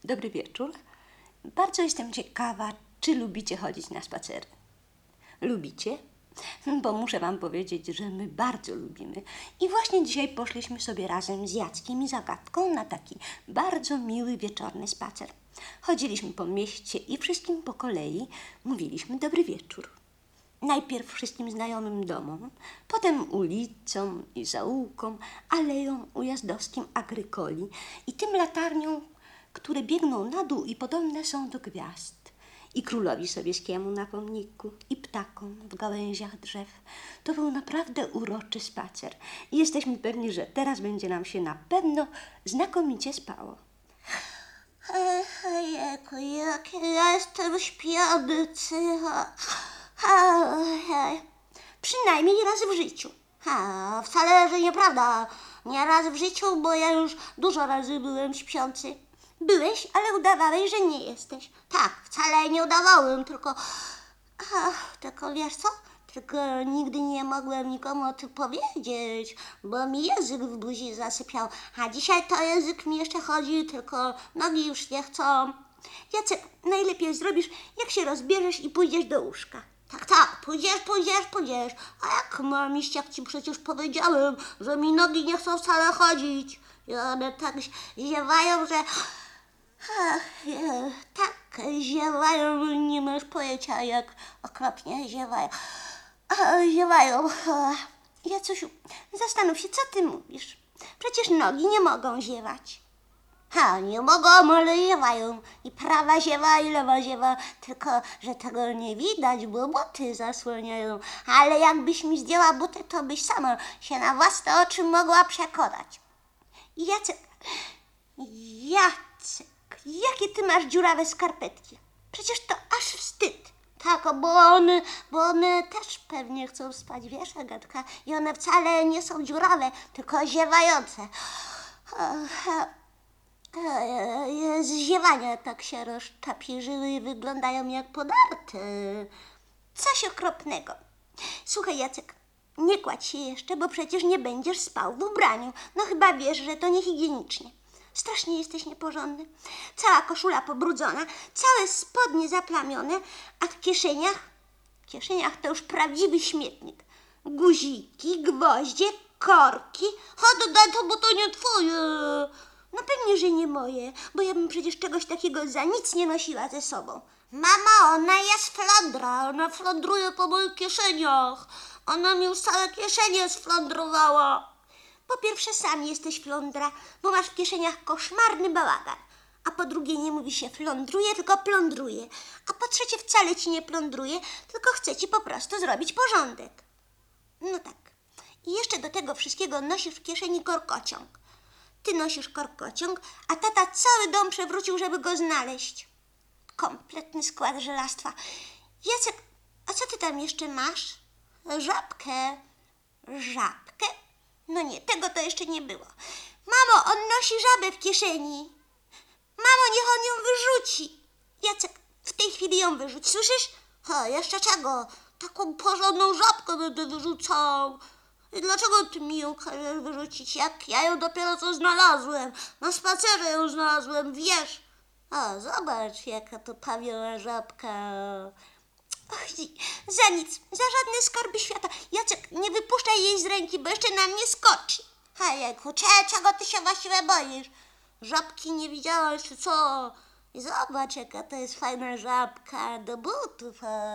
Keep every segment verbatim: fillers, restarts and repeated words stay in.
Dobry wieczór. Bardzo jestem ciekawa, czy lubicie chodzić na spacery? Lubicie? Bo muszę wam powiedzieć, że my bardzo lubimy. I właśnie dzisiaj poszliśmy sobie razem z Jackiem i Zagadką na taki bardzo miły wieczorny spacer. Chodziliśmy po mieście i wszystkim po kolei mówiliśmy dobry wieczór. Najpierw wszystkim znajomym domom, potem ulicom i zaułkom, aleją ujazdowskim Agrykoli i tym latarniom, które biegną na dół i podobne są do gwiazd. I królowi Sobieskiemu na pomniku, i ptakom w gałęziach drzew. To był naprawdę uroczy spacer i jesteśmy pewni, że teraz będzie nam się na pewno znakomicie spało. Ojejku, jak ja jestem śpiący. Przynajmniej raz w życiu. Ha, wcale, że nieprawda. Nie raz w życiu, bo ja już dużo razy byłem śpiący. Byłeś, ale udawałeś, że nie jesteś. Tak, wcale nie udawałem, tylko... Ach, tylko wiesz co? Tylko nigdy nie mogłem nikomu o tym powiedzieć, bo mi język w buzi zasypiał. A dzisiaj to język mi jeszcze chodzi, tylko nogi już nie chcą. Jacek, najlepiej zrobisz, jak się rozbierzesz i pójdziesz do łóżka. Tak, tak, pójdziesz, pójdziesz, pójdziesz. A jak mam iść, jak ci przecież powiedziałem, że mi nogi nie chcą wcale chodzić. I one tak ziewają, że... Ach, e, tak ziewają, nie masz pojęcia, jak okropnie ziewają. A, ziewają. Jacusiu, zastanów się, co ty mówisz. Przecież nogi nie mogą ziewać. Ha, nie mogą, ale ziewają. I prawa ziewa, i lewa ziewa. Tylko, że tego nie widać, bo buty zasłaniają. Ale jakbyś mi zdjęła buty, to byś sama się na własne oczy mogła przekonać. Jacek, Jacek, jakie ty masz dziurawe skarpetki? Przecież to aż wstyd. Tak, bo one, bo one też pewnie chcą spać, wiesz, Agatka? I one wcale nie są dziurawe, tylko ziewające. Z ziewania tak się rozczapiżyły i wyglądają jak podarte. Coś okropnego. Słuchaj, Jacek, nie kładź się jeszcze, bo przecież nie będziesz spał w ubraniu. No chyba wiesz, że to niehigienicznie. Strasznie jesteś nieporządny. Cała koszula pobrudzona, całe spodnie zaplamione, a w kieszeniach, w kieszeniach to już prawdziwy śmietnik. Guziki, gwoździe, korki. Chodź, daj to, bo to nie twoje. No pewnie, że nie moje, bo ja bym przecież czegoś takiego za nic nie nosiła ze sobą. Mama, ona jest flądra, ona flądruje po moich kieszeniach. Ona mi już całe kieszenie sflądrowała. Po pierwsze, sam jesteś flądra, bo masz w kieszeniach koszmarny bałagan. A po drugie, nie mówi się flądruje, tylko plądruje. A po trzecie, wcale ci nie plądruje, tylko chce ci po prostu zrobić porządek. No tak. I jeszcze do tego wszystkiego nosisz w kieszeni korkociąg. Ty nosisz korkociąg, a tata cały dom przewrócił, żeby go znaleźć. Kompletny skład żelastwa. Jacek, a co ty tam jeszcze masz? Żabkę. Żabkę? No nie, tego to jeszcze nie było. Mamo, on nosi żabę w kieszeni. Mamo, niech on ją wyrzuci. Jacek, w tej chwili ją wyrzuć, słyszysz? Ha, jeszcze czego? Taką porządną żabkę będę wyrzucał. I dlaczego ty mi ją każesz wyrzucić, jak ja ją dopiero co znalazłem? Na spacerze ją znalazłem, wiesz? O, zobacz, jaka to pawiona żabka. Och, za nic, za żadne skarby świata. Jacek, nie wypuszczaj jej z ręki, bo jeszcze na mnie skoczy. Hejku, czego ty się właściwie boisz? Żabki nie widziałaś, czy co? I zobacz, jaka to jest fajna żabka, do butów.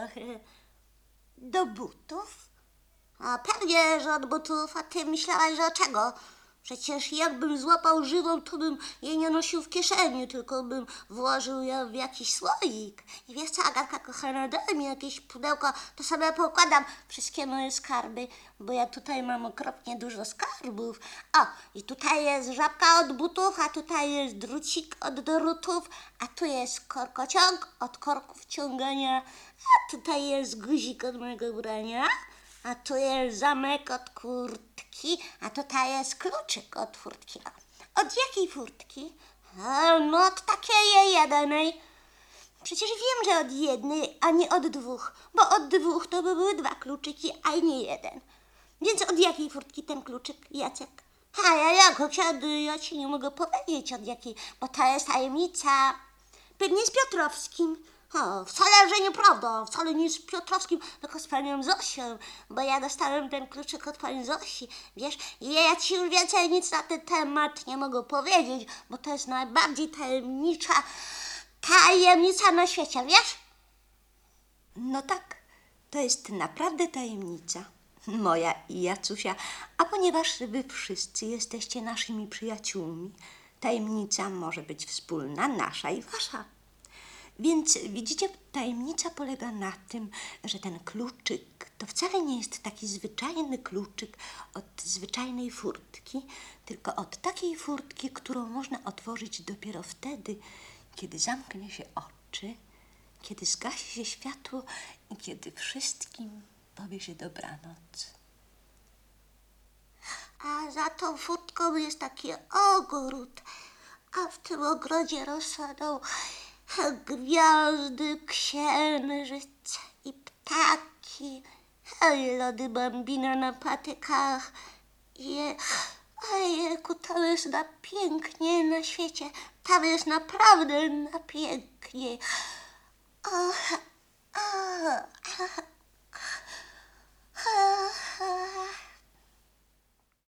Do butów? A pewnie, że od butów, a ty myślałaś, że od czego? Przecież jakbym złapał żywą, to bym jej nie nosił w kieszeni, tylko bym włożył ją w jakiś słoik. I wiesz co, Agatka kochana, daj mi jakieś pudełko, to sobie pokładam wszystkie moje skarby, bo ja tutaj mam okropnie dużo skarbów. O, i tutaj jest żabka od butów, a tutaj jest drucik od drutów, a tu jest korkociąg od korków ciągania, a tutaj jest guzik od mojego ubrania. A tu jest zamek od kurtki, a tutaj jest kluczyk od furtki. Od jakiej furtki? A, no od takiej jedynej. Przecież wiem, że od jednej, a nie od dwóch, bo od dwóch to by były dwa kluczyki, a nie jeden. Więc od jakiej furtki ten kluczyk, Jacek? A ja jako kiedy ja ci nie mogę powiedzieć od jakiej, bo to jest tajemnica. Pewnie z Piotrowskim. O, wcale, że nieprawda, wcale nie z Piotrowskim, tylko z panią Zosią, bo ja dostałem ten kluczyk od pani Zosi, wiesz, i ja ci już więcej nic na ten temat nie mogę powiedzieć, bo to jest najbardziej tajemnicza tajemnica na świecie, wiesz? No tak, to jest naprawdę tajemnica. Moja i Jacusia, a ponieważ wy wszyscy jesteście naszymi przyjaciółmi, tajemnica może być wspólna, nasza i wasza. Więc widzicie, tajemnica polega na tym, że ten kluczyk to wcale nie jest taki zwyczajny kluczyk od zwyczajnej furtki, tylko od takiej furtki, którą można otworzyć dopiero wtedy, kiedy zamknie się oczy, kiedy zgasi się światło i kiedy wszystkim powie się dobranoc. A za tą furtką jest taki ogród, a w tym ogrodzie rosną gwiazdy, księżyc i ptaki, i lody bambino na patykach. Je, ojejku, tam jest na pięknie na świecie, tam jest naprawdę na pięknie. O,